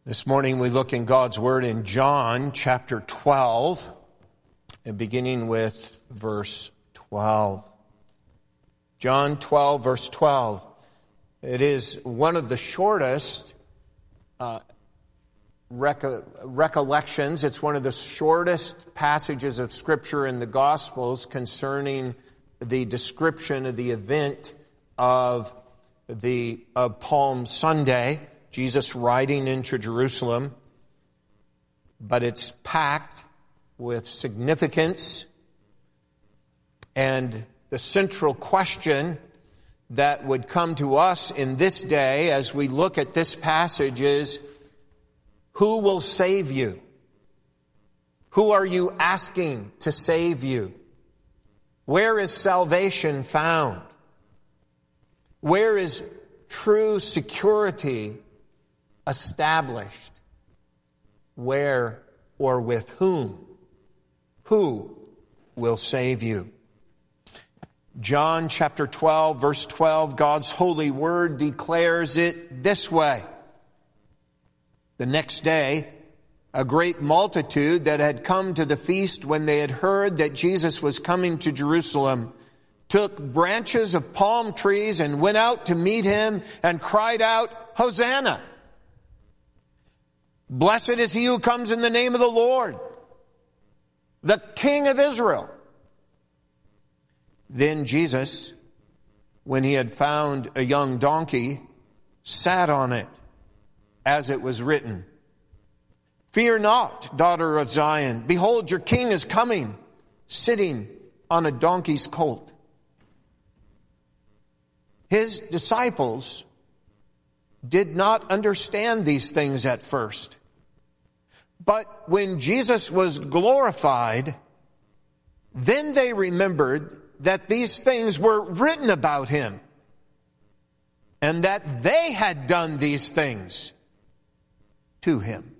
This morning we look in God's Word in John chapter 12, and beginning with verse 12. John 12, verse 12. It is one of the shortest recollections. It's one of the shortest passages of Scripture in the Gospels concerning the description of the event of Palm Sunday, Jesus riding into Jerusalem. But it's packed with significance. And the central question that would come to us in this day as we look at this passage is, who will save you? Who are you asking to save you? Where is salvation found? Where is true security established? Where or with whom? Who will save you? John chapter 12, verse 12, God's holy word declares it this way. The next day, a great multitude that had come to the feast when they had heard that Jesus was coming to Jerusalem took branches of palm trees and went out to meet him and cried out, Hosanna! Blessed is he who comes in the name of the Lord, the King of Israel. Then Jesus, when he had found a young donkey, sat on it, as it was written, Fear not, daughter of Zion. Behold, your king is coming, sitting on a donkey's colt. His disciples did not understand these things at first. But when Jesus was glorified, then they remembered that these things were written about him and that they had done these things to him.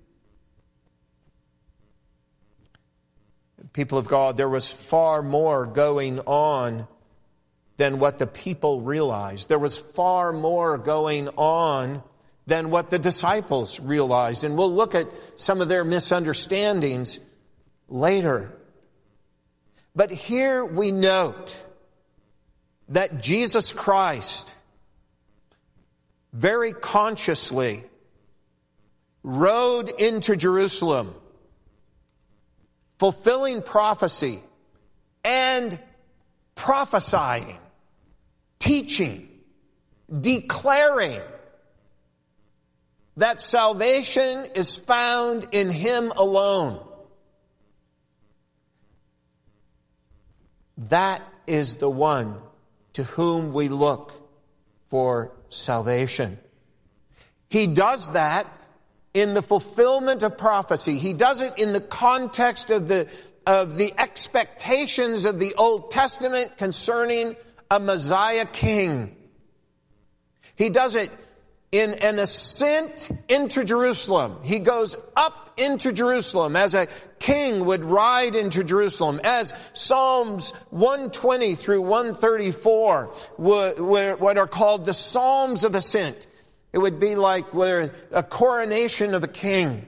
People of God, there was far more going on than what the people realized. There was far more going on than what the disciples realized. And we'll look at some of their misunderstandings later. But here we note that Jesus Christ very consciously rode into Jerusalem, fulfilling prophecy and prophesying, teaching, declaring that salvation is found in him alone. That is the one to whom we look for salvation. He does that in the fulfillment of prophecy. He does it in the context of the expectations of the Old Testament concerning a Messiah king. He does it in an ascent into Jerusalem. He goes up into Jerusalem as a king would ride into Jerusalem, as Psalms 120 through 134 what are called the Psalms of Ascent. It would be like a coronation of a king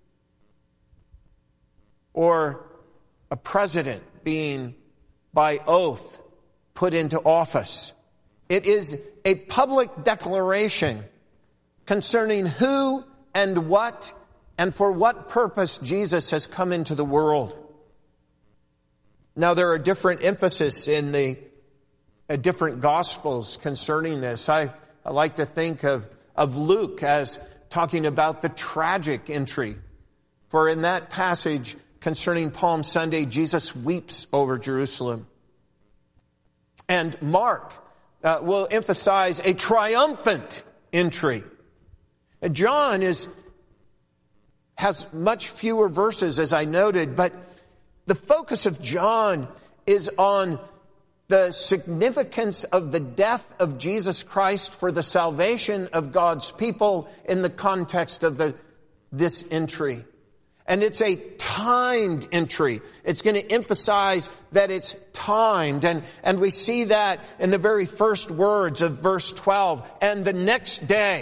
or a president being by oath put into office. It is a public declaration concerning who and what and for what purpose Jesus has come into the world. Now, there are different emphasis in the different Gospels concerning this. I like to think of Luke as talking about the tragic entry. For in that passage concerning Palm Sunday, Jesus weeps over Jerusalem. And Mark will emphasize a triumphant entry. John has much fewer verses, as I noted, but the focus of John is on the significance of the death of Jesus Christ for the salvation of God's people in the context of this entry. And it's a timed entry. It's going to emphasize that it's timed. And we see that in the very first words of verse 12. And the next day,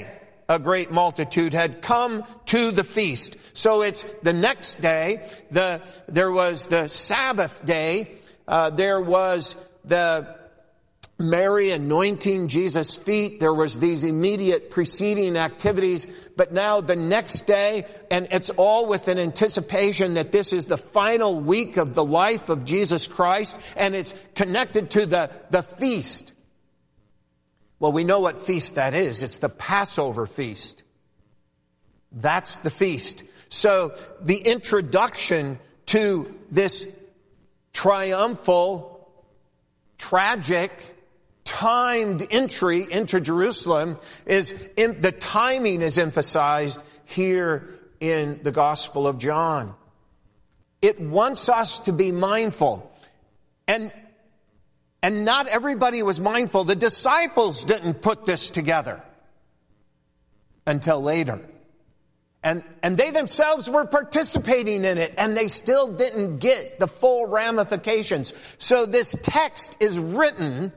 a great multitude had come to the feast. So it's the next day. There was the Sabbath day. There was the Mary anointing Jesus' feet. There was these immediate preceding activities. But now the next day, and it's all with an anticipation that this is the final week of the life of Jesus Christ, and it's connected to the feast. Well, we know what feast that is. It's the Passover feast. That's the feast. So the introduction to this triumphal, tragic, timed entry into Jerusalem the timing is emphasized here in the Gospel of John. It wants us to be mindful. And not everybody was mindful. The disciples didn't put this together until later. And they themselves were participating in it, and they still didn't get the full ramifications. So this text is written,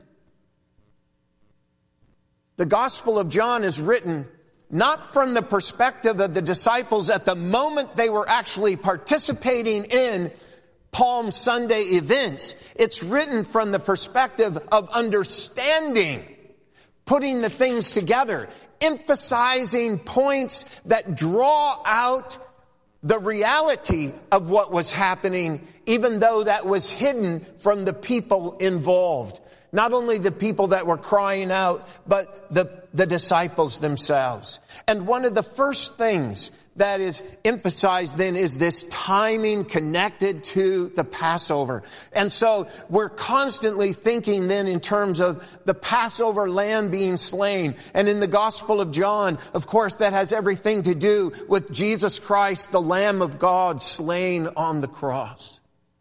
the Gospel of John is written not from the perspective of the disciples at the moment they were actually participating in Palm Sunday events. It's written from the perspective of understanding, putting the things together, emphasizing points that draw out the reality of what was happening, even though that was hidden from the people involved. Not only the people that were crying out, but the disciples themselves. And one of the first things that is emphasized then is this timing connected to the Passover. And so we're constantly thinking then in terms of the Passover lamb being slain. And in the Gospel of John, of course, that has everything to do with Jesus Christ, the Lamb of God, slain on the cross.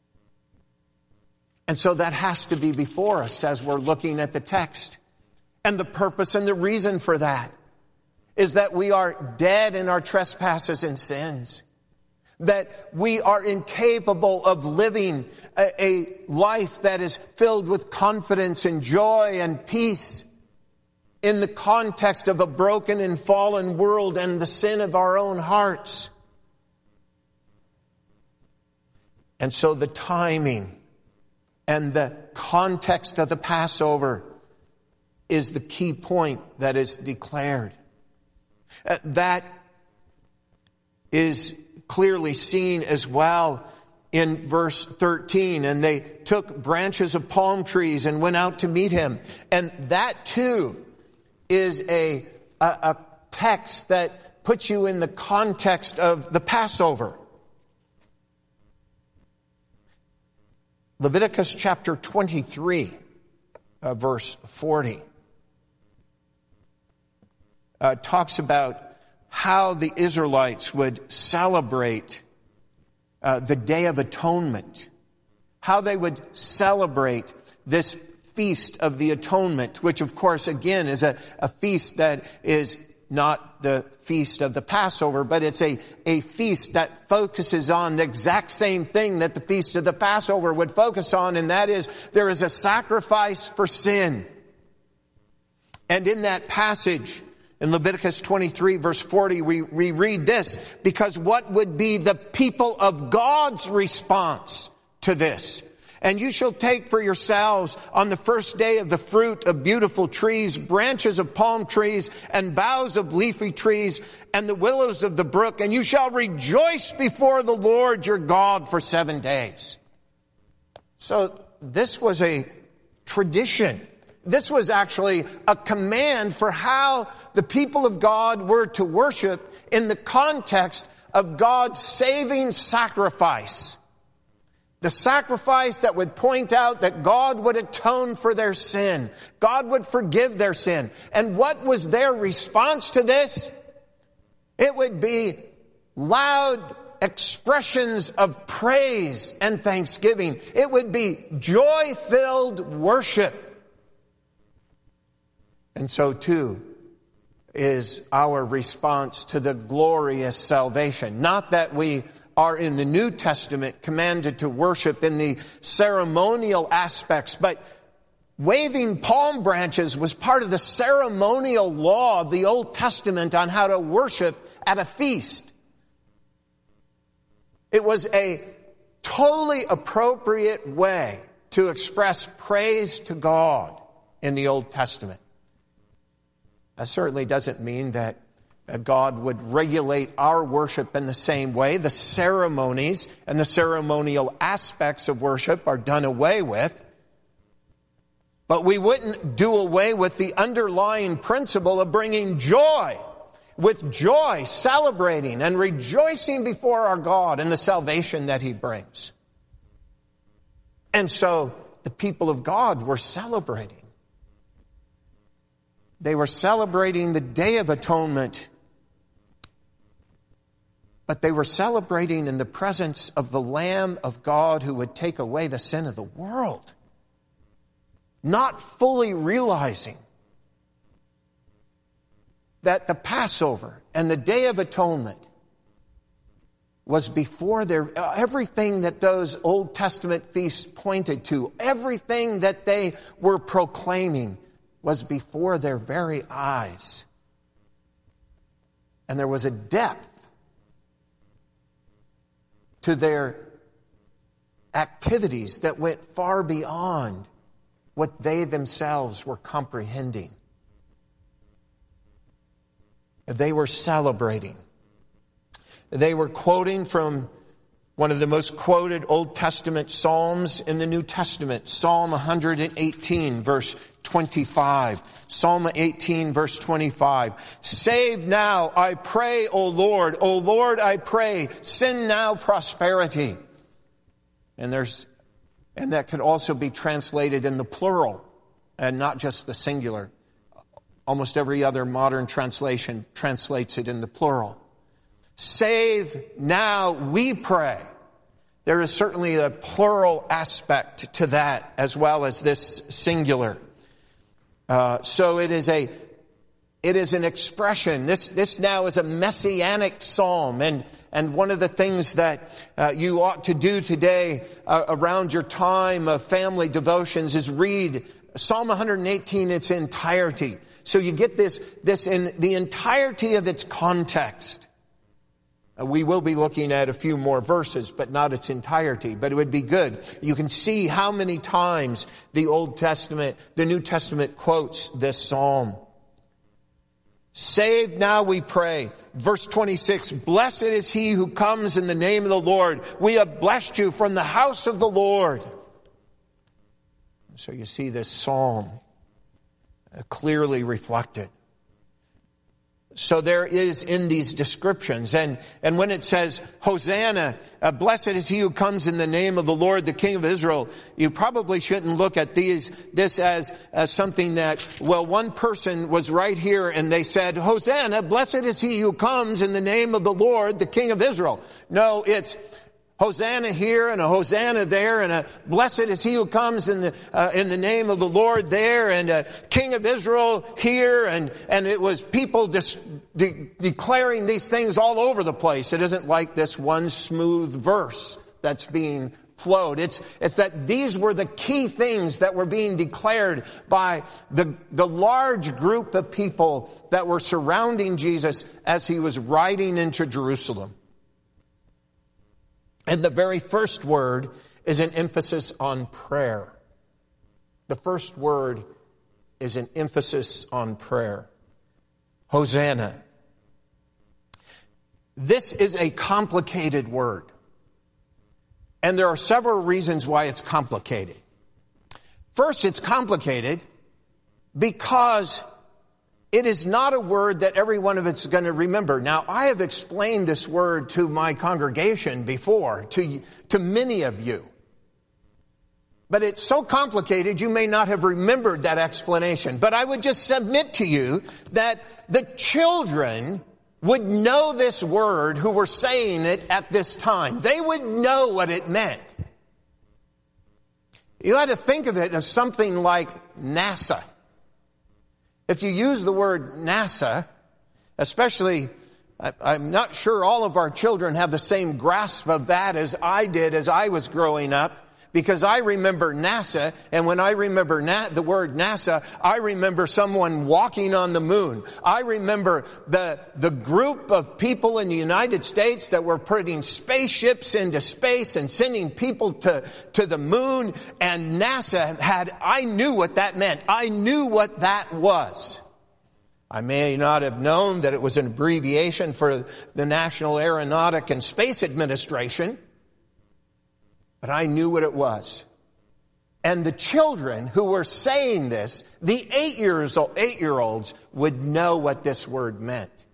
And so that has to be before us as we're looking at the text. And the purpose and the reason for that is that we are dead in our trespasses and sins. That we are incapable of living a life that is filled with confidence and joy and peace in the context of a broken and fallen world and the sin of our own hearts. And so the timing and the context of the Passover is the key point that is declared. That is clearly seen as well in verse 13. And they took branches of palm trees and went out to meet him. And that too is a text that puts you in the context of the Passover. Leviticus chapter 23, verse 40, talks about how the Israelites would celebrate the Day of Atonement, how they would celebrate this Feast of the Atonement, which of course again is a feast that is not the feast of the Passover, but it's a feast that focuses on the exact same thing that the feast of the Passover would focus on, and that is there is a sacrifice for sin. And in that passage, in Leviticus 23, verse 40, we read this, because what would be the people of God's response to this? And you shall take for yourselves on the first day of the fruit of beautiful trees, branches of palm trees, and boughs of leafy trees, and the willows of the brook, and you shall rejoice before the Lord your God for 7 days. So this was a tradition. This was actually a command for how the people of God were to worship in the context of God's saving sacrifice. The sacrifice that would point out that God would atone for their sin. God would forgive their sin. And what was their response to this? It would be loud expressions of praise and thanksgiving. It would be joy-filled worship. And so too is our response to the glorious salvation. Not that we are in the New Testament commanded to worship in the ceremonial aspects, but waving palm branches was part of the ceremonial law of the Old Testament on how to worship at a feast. It was a totally appropriate way to express praise to God in the Old Testament. That certainly doesn't mean that God would regulate our worship in the same way. The ceremonies and the ceremonial aspects of worship are done away with. But we wouldn't do away with the underlying principle of bringing joy, with joy, celebrating and rejoicing before our God in the salvation that He brings. And so the people of God were celebrating. They were celebrating the Day of Atonement, but they were celebrating in the presence of the Lamb of God who would take away the sin of the world, not fully realizing that the Passover and the Day of Atonement was before their, everything that those Old Testament feasts pointed to, everything that they were proclaiming was before their very eyes. And there was a depth to their activities that went far beyond what they themselves were comprehending. They were celebrating. They were quoting from one of the most quoted Old Testament Psalms in the New Testament, Psalm 118, verse 25. Psalm 18, verse 25. Save now, I pray, O Lord. O Lord, I pray, send now prosperity. And that could also be translated in the plural and not just the singular. Almost every other modern translation translates it in the plural. Save now, we pray. There is certainly a plural aspect to that as well as this singular. So it is an expression. This now is a messianic psalm, and one of the things that you ought to do today around your time of family devotions is read Psalm 118 in its entirety. So you get this in the entirety of its context. We will be looking at a few more verses, but not its entirety. But it would be good. You can see how many times the New Testament quotes this psalm. Save now, we pray. Verse 26, blessed is he who comes in the name of the Lord. We have blessed you from the house of the Lord. So you see this psalm clearly reflected. So there is in these descriptions. And when it says, Hosanna, blessed is he who comes in the name of the Lord, the King of Israel, you probably shouldn't look at this as something that, well, one person was right here and they said, Hosanna, blessed is he who comes in the name of the Lord, the King of Israel. No, it's Hosanna here and a Hosanna there, and a blessed is he who comes in the name of the Lord there, and a King of Israel here, and it was people declaring these things all over the place. It isn't like this one smooth verse that's being flowed. It's that these were the key things that were being declared by the large group of people that were surrounding Jesus as he was riding into Jerusalem. And the very first word is an emphasis on prayer. The first word is an emphasis on prayer. Hosanna. This is a complicated word. And there are several reasons why it's complicated. First, it's complicated because it is not a word that every one of us is going to remember. Now, I have explained this word to my congregation before, to many of you. But it's so complicated, you may not have remembered that explanation. But I would just submit to you that the children would know this word who were saying it at this time. They would know what it meant. You had to think of it as something like NASA. If you use the word NASA, especially, I'm not sure all of our children have the same grasp of that as I did as I was growing up. Because I remember NASA, and when I remember the word NASA, I remember someone walking on the moon. I remember the group of people in the United States that were putting spaceships into space and sending people to the moon. And NASA I knew what that meant. I knew what that was. I may not have known that it was an abbreviation for the National Aeronautic and Space Administration, but I knew what it was. And the children who were saying this, the 8-year-olds, would know what this word meant.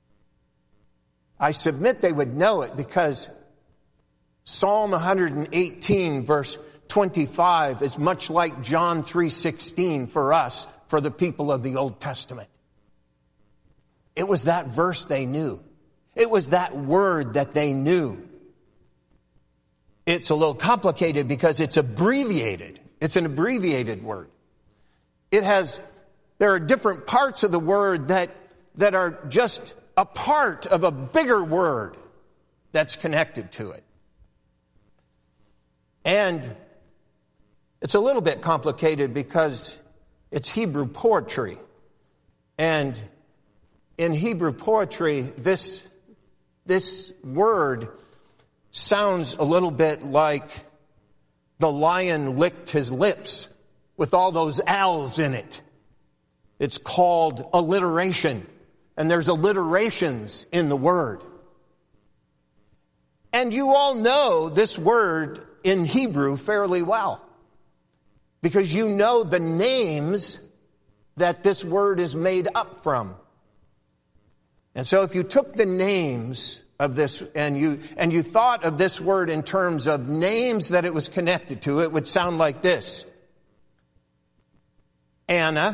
I submit they would know it because Psalm 118, verse 25, is much like John 3:16 for us, for the people of the Old Testament. It was that verse they knew. It was that word that they knew. It's a little complicated because it's abbreviated. It's an abbreviated word. There are different parts of the word that are just a part of a bigger word that's connected to it. And it's a little bit complicated because it's Hebrew poetry. And in Hebrew poetry, this word sounds a little bit like the lion licked his lips with all those L's in it. It's called alliteration. And there's alliterations in the word. And you all know this word in Hebrew fairly well, because you know the names that this word is made up from. And so if you took the names of this and you thought of this word in terms of names that it was connected to, it would sound like this: Anna,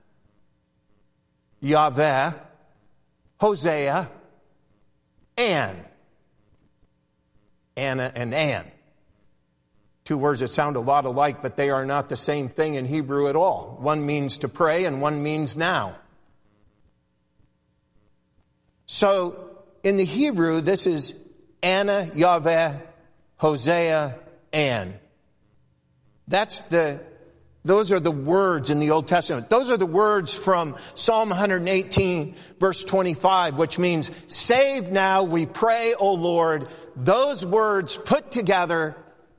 Yahweh, Hosea, Ann. Anna and Ann. Two words that sound a lot alike, but they are not the same thing in Hebrew at all. One means to pray and one means now. So in the Hebrew, this is Anna, Yahweh, Hosea, Ann. Those are the words in the Old Testament. Those are the words from Psalm 118, verse 25, which means, save now, we pray, O Lord. Those words put together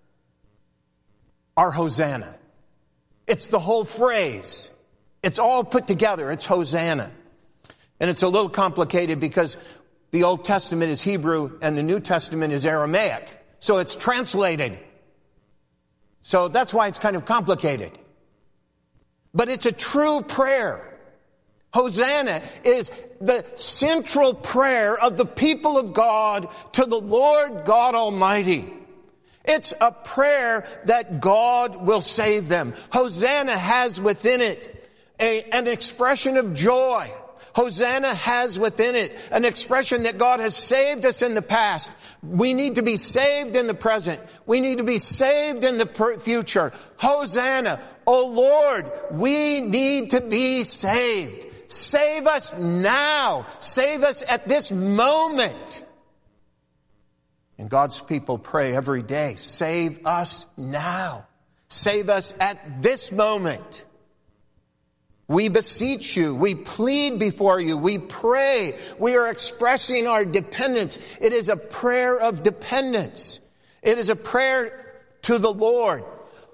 are Hosanna. It's the whole phrase. It's all put together. It's Hosanna. And it's a little complicated because the Old Testament is Hebrew and the New Testament is Aramaic. So it's translated. So that's why it's kind of complicated. But it's a true prayer. Hosanna is the central prayer of the people of God to the Lord God Almighty. It's a prayer that God will save them. Hosanna has within it an expression of joy. Hosanna has within it an expression that God has saved us in the past. We need to be saved in the present. We need to be saved in the future. Hosanna. Oh Lord, we need to be saved. Save us now. Save us at this moment. And God's people pray every day, save us now. Save us at this moment. We beseech you. We plead before you. We pray. We are expressing our dependence. It is a prayer of dependence. It is a prayer to the Lord.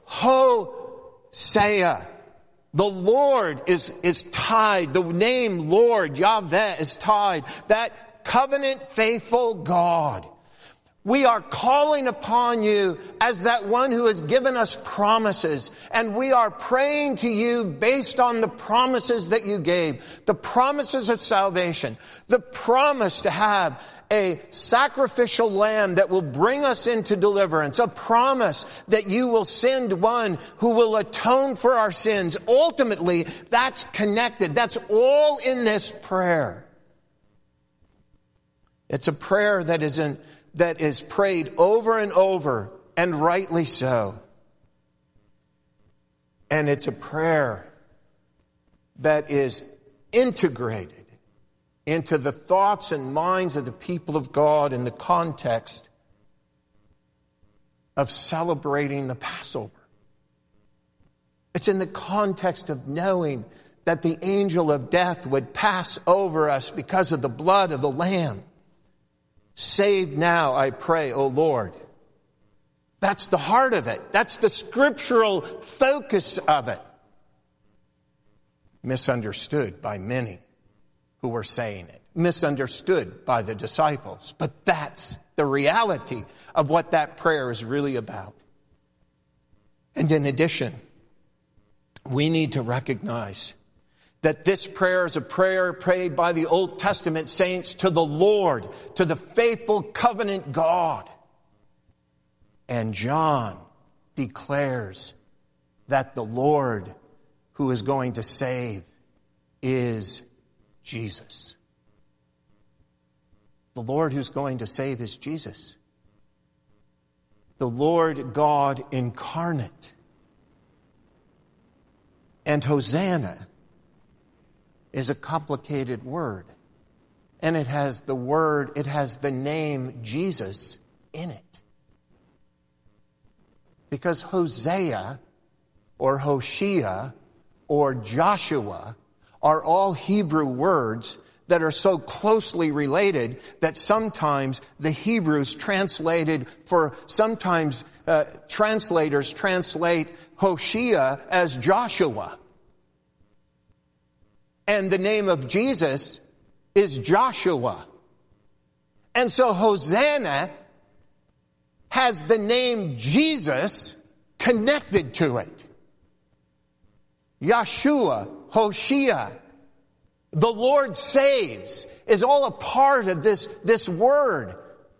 Hosea. The Lord is tied. The name Lord, Yahweh, is tied. That covenant faithful God. We are calling upon you as that one who has given us promises. And we are praying to you based on the promises that you gave. The promises of salvation. The promise to have a sacrificial lamb that will bring us into deliverance. A promise that you will send one who will atone for our sins. Ultimately, that's connected. That's all in this prayer. It's a prayer that is prayed over and over, and rightly so. And it's a prayer that is integrated into the thoughts and minds of the people of God in the context of celebrating the Passover. It's in the context of knowing that the angel of death would pass over us because of the blood of the Lamb. Save now, I pray, O Lord. That's the heart of it. That's the scriptural focus of it. Misunderstood by many who were saying it. Misunderstood by the disciples. But that's the reality of what that prayer is really about. And in addition, we need to recognize that this prayer is a prayer prayed by the Old Testament saints to the Lord, to the faithful covenant God. And John declares that the Lord who is going to save is Jesus. The Lord who's going to save is Jesus. The Lord God incarnate. And Hosanna is a complicated word. And it has the name Jesus in it. Because Hosea or Hoshea or Joshua are all Hebrew words that are so closely related that sometimes the Hebrews translators translate Hoshea as Joshua. And the name of Jesus is Joshua. And so Hosanna has the name Jesus connected to it. Yeshua, Hoshea, the Lord saves, is all a part of this word.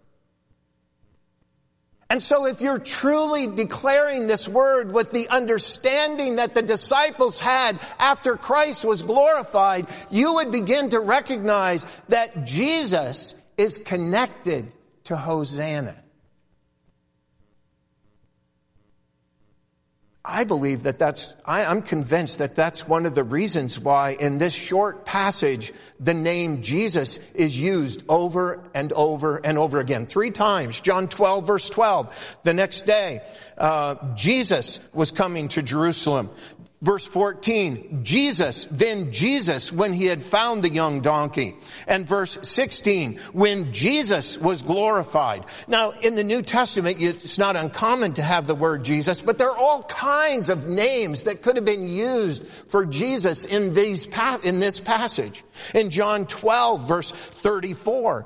And so if you're truly declaring this word with the understanding that the disciples had after Christ was glorified, you would begin to recognize that Jesus is connected to Hosanna. I believe I'm convinced that that's one of the reasons why in this short passage, the name Jesus is used over and over and over again. 3 times. John 12, verse 12. The next day, Jesus was coming to Jerusalem. Verse 14, then Jesus, when he had found the young donkey. And verse 16, when Jesus was glorified. Now, in the New Testament, it's not uncommon to have the word Jesus, but there are all kinds of names that could have been used for Jesus in this passage. In John 12, verse 34,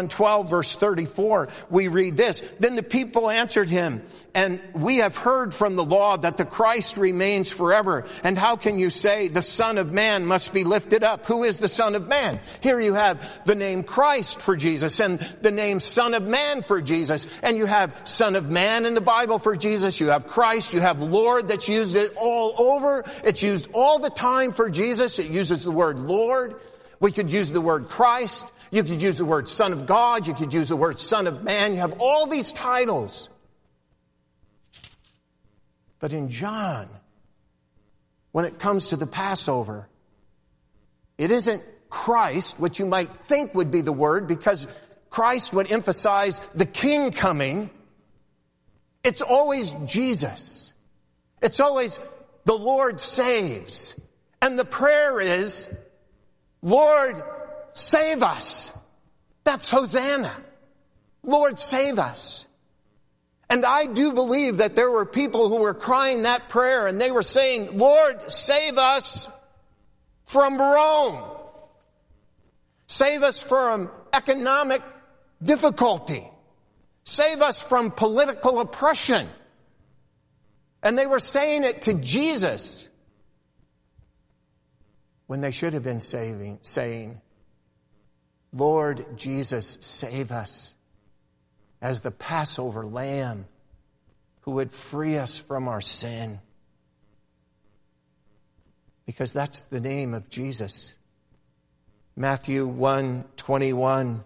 we read this. Then the people answered him, and we have heard from the law that the Christ remains forever. And how can you say the Son of Man must be lifted up? Who is the Son of Man? Here you have the name Christ for Jesus and the name Son of Man for Jesus. And you have Son of Man in the Bible for Jesus. You have Christ. You have Lord that's used it all over. It's used all the time for Jesus. It uses the word Lord. We could use the word Christ. You could use the word Son of God. You could use the word Son of Man. You have all these titles. But in John, when it comes to the Passover, it isn't Christ, which you might think would be the word, because Christ would emphasize the King coming. It's always Jesus. It's always the Lord saves. And the prayer is, Lord, save us. That's Hosanna. Lord, save us. And I do believe that there were people who were crying that prayer and they were saying, Lord, save us from Rome. Save us from economic difficulty. Save us from political oppression. And they were saying it to Jesus when they should have been saying, Lord Jesus, save us as the Passover lamb who would free us from our sin. Because that's the name of Jesus. Matthew 1:21.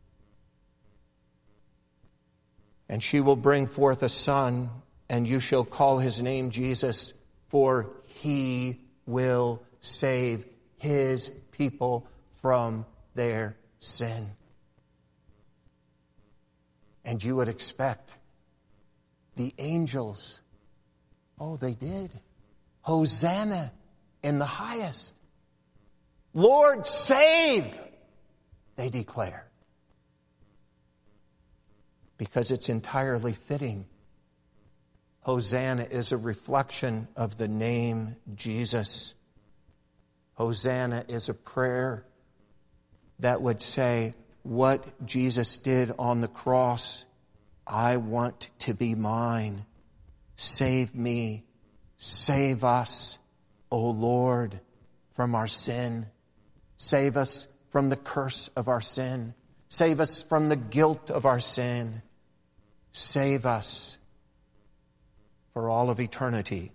And she will bring forth a son, and you shall call his name Jesus, for he will save his people from their sin. And you would expect the angels, oh, they did. Hosanna in the highest. Lord, save, they declare. Because it's entirely fitting. Hosanna is a reflection of the name Jesus. Hosanna is a prayer that would say, what Jesus did on the cross, I want to be mine. Save me, save us, O Lord, from our sin. Save us from the curse of our sin. Save us from the guilt of our sin. Save us for all of eternity.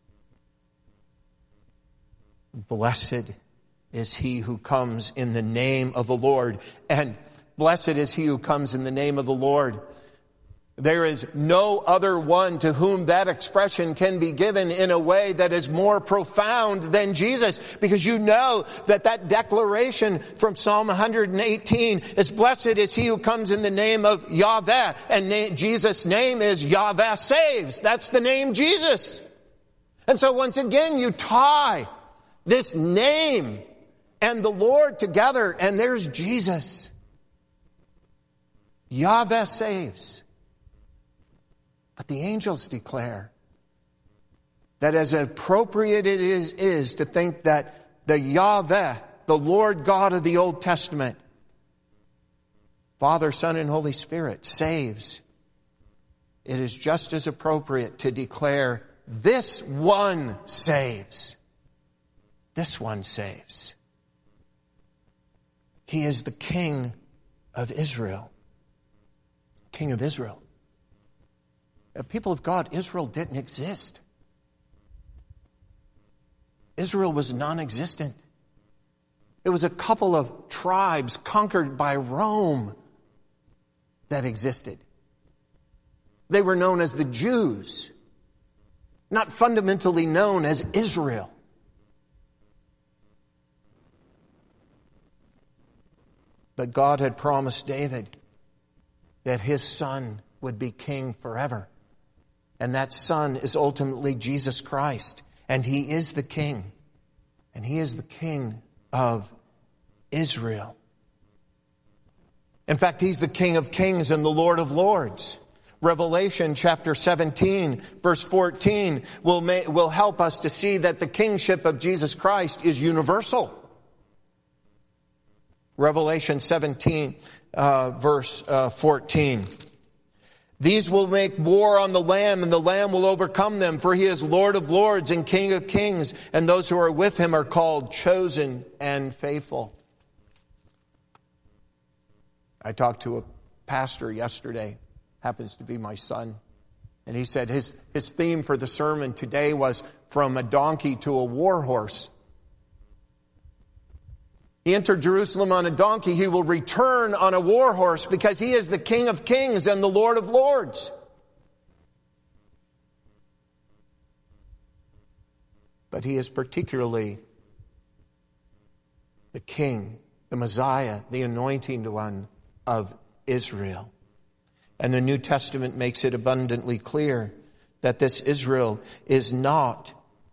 Blessed is he who comes in the name of the Lord. And blessed is he who comes in the name of the Lord. There is no other one to whom that expression can be given in a way that is more profound than Jesus. Because you know that declaration from Psalm 118 is blessed is he who comes in the name of Yahweh. And Jesus' name is Yahweh saves. That's the name Jesus. And so once again you tie this name and the Lord together, and there's Jesus. Yahweh saves. But the angels declare that as appropriate it is to think that the Yahweh, the Lord God of the Old Testament, Father, Son, and Holy Spirit, saves, it is just as appropriate to declare this one saves. This one saves. He is the King of Israel. King of Israel. People of God, Israel didn't exist. Israel was non-existent. It was a couple of tribes conquered by Rome that existed. They were known as the Jews, not fundamentally known as Israel. But God had promised David that his son would be king forever. And that son is ultimately Jesus Christ. And he is the king. And he is the king of Israel. In fact, he's the King of Kings and the Lord of Lords. Revelation chapter 17, verse 14 will help us to see that the kingship of Jesus Christ is universal. Revelation 17, verse 14. These will make war on the Lamb, and the Lamb will overcome them, for he is Lord of lords and King of kings, and those who are with him are called chosen and faithful. I talked to a pastor yesterday, happens to be my son, and he said his theme for the sermon today was from a donkey to a war horse. He entered Jerusalem on a donkey. He will return on a war horse because he is the King of kings and the Lord of lords. But he is particularly the King, the Messiah, the anointing one of Israel. And the New Testament makes it abundantly clear that this Israel is not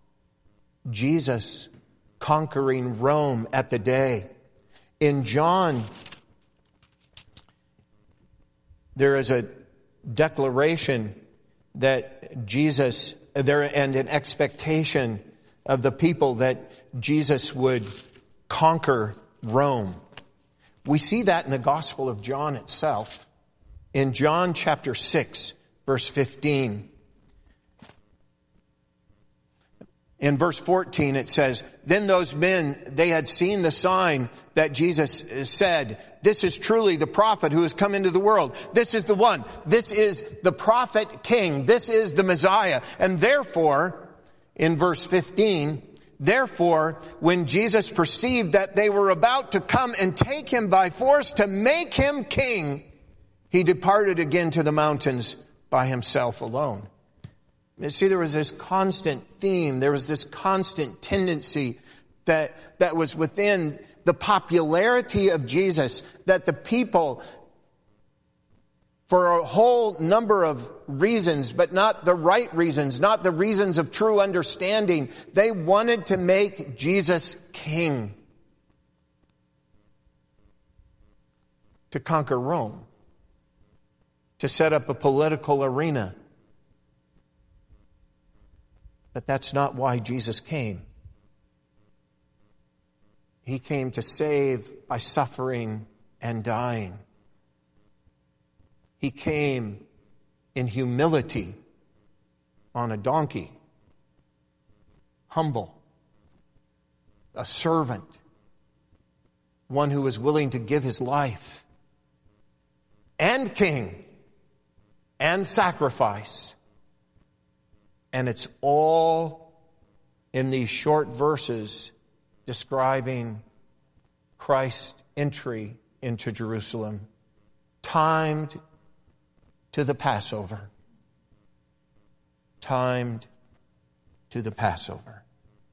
Jesus conquering Rome at the day. In John, there is a declaration that Jesus, and an expectation of the people that Jesus would conquer Rome. We see that in the Gospel of John itself. In John chapter 6, verse 15. In verse 14 it says, then those men, they had seen the sign that Jesus said, this is truly the prophet who has come into the world. This is the one. This is the prophet king. This is the Messiah. And therefore, in verse 15, therefore, when Jesus perceived that they were about to come and take him by force to make him king, he departed again to the mountains by himself alone. You see, there was this constant theme, there was this constant tendency that was within the popularity of Jesus, that the people for a whole number of reasons, but not the right reasons, not the reasons of true understanding. They wanted to make Jesus king, to conquer Rome, to set up a political arena. But that's not why Jesus came. He came to save by suffering and dying. He came in humility on a donkey, humble, a servant, one who was willing to give his life, and king, and sacrifice. And it's all in these short verses describing Christ's entry into Jerusalem, timed to the Passover. Timed to the Passover.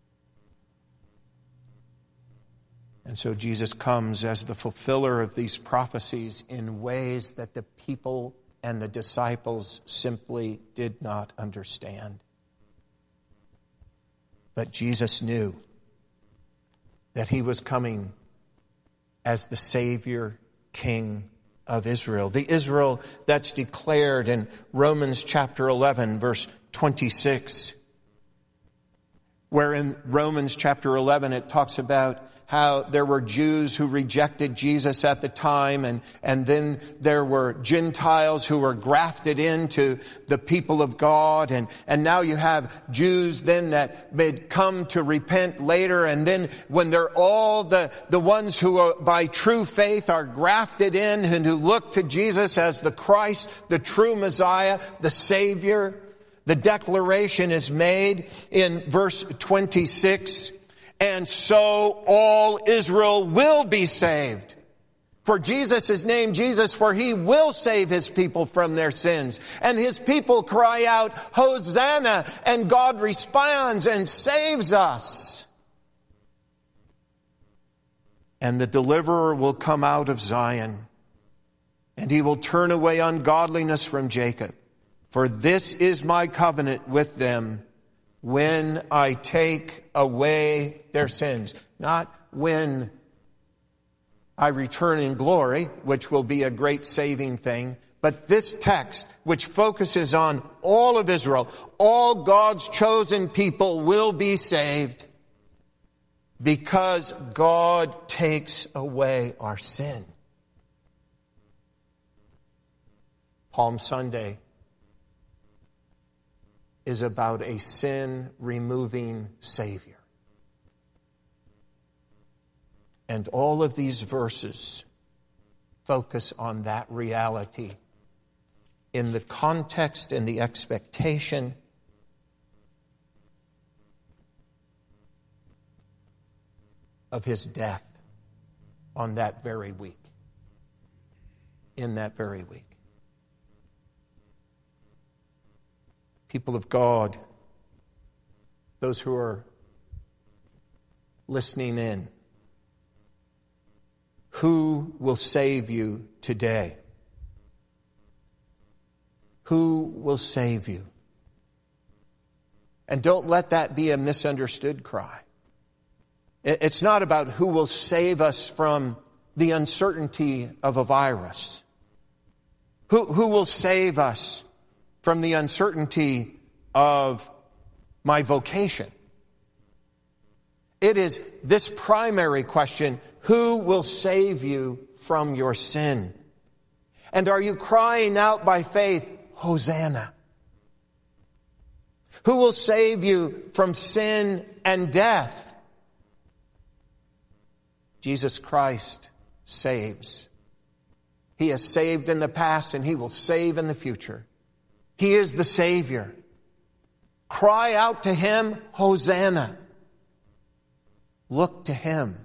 And so Jesus comes as the fulfiller of these prophecies in ways that the people and the disciples simply did not understand. But Jesus knew that he was coming as the Savior King of Israel. The Israel that's declared in Romans chapter 11, verse 26. Where in Romans chapter 11 it talks about how there were Jews who rejected Jesus at the time, and then there were Gentiles who were grafted into the people of God, and now you have Jews then that had come to repent later, and then when they're all the ones who are by true faith are grafted in and who look to Jesus as the Christ, the true Messiah, the Savior, the declaration is made in verse 26. And so all Israel will be saved. For Jesus is named Jesus, for he will save his people from their sins. And his people cry out, Hosanna, and God responds and saves us. And the deliverer will come out of Zion, and he will turn away ungodliness from Jacob. For this is my covenant with them, when I take away their sins. Not when I return in glory, which will be a great saving thing, but this text, which focuses on all of Israel, all God's chosen people will be saved because God takes away our sin. Palm Sunday is about a sin-removing Savior. And all of these verses focus on that reality in the context and the expectation of his death on that very week. In that very week. People of God, those who are listening in, who will save you today? Who will save you? And don't let that be a misunderstood cry. It's not about who will save us from the uncertainty of a virus. Who will save us from the uncertainty of my vocation? It is this primary question: who will save you from your sin? And are you crying out by faith, Hosanna? Who will save you from sin and death? Jesus Christ saves. He has saved in the past and he will save in the future. He is the Savior. Cry out to him, Hosanna. Look to him.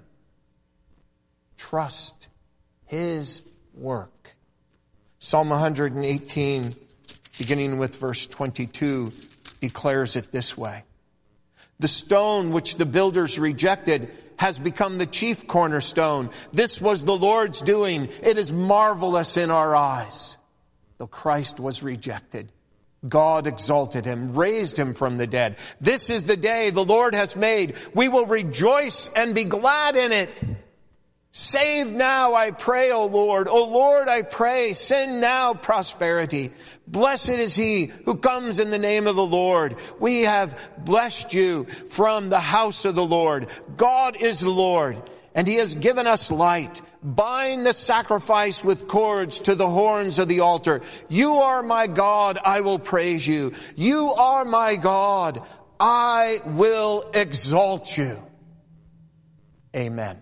Trust his work. Psalm 118, beginning with verse 22, declares it this way. The stone which the builders rejected has become the chief cornerstone. This was the Lord's doing. It is marvelous in our eyes. though Christ was rejected, God exalted him, raised him from the dead. This is the day the Lord has made. We will rejoice and be glad in it. Save now, I pray, O Lord. O Lord, I pray, send now prosperity. Blessed is he who comes in the name of the Lord. We have blessed you from the house of the Lord. God is the Lord, and he has given us light. Bind the sacrifice with cords to the horns of the altar. You are my God, I will praise you. You are my God, I will exalt you. Amen.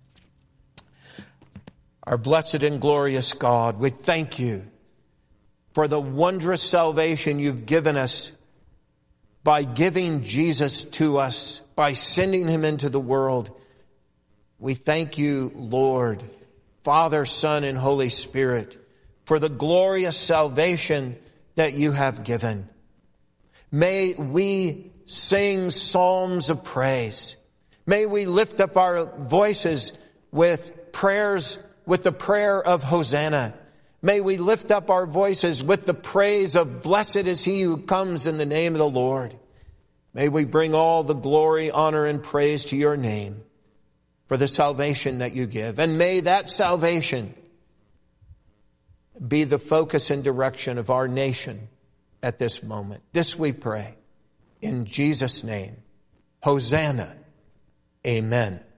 Our blessed and glorious God, we thank you for the wondrous salvation you've given us by giving Jesus to us, by sending him into the world. We thank you, Lord, Father, Son, and Holy Spirit, for the glorious salvation that you have given. May we sing psalms of praise. May we lift up our voices with prayers, with the prayer of Hosanna. May we lift up our voices with the praise of blessed is he who comes in the name of the Lord. May we bring all the glory, honor, and praise to your name for the salvation that you give. And may that salvation be the focus and direction of our nation at this moment. This we pray in Jesus' name. Hosanna. Amen.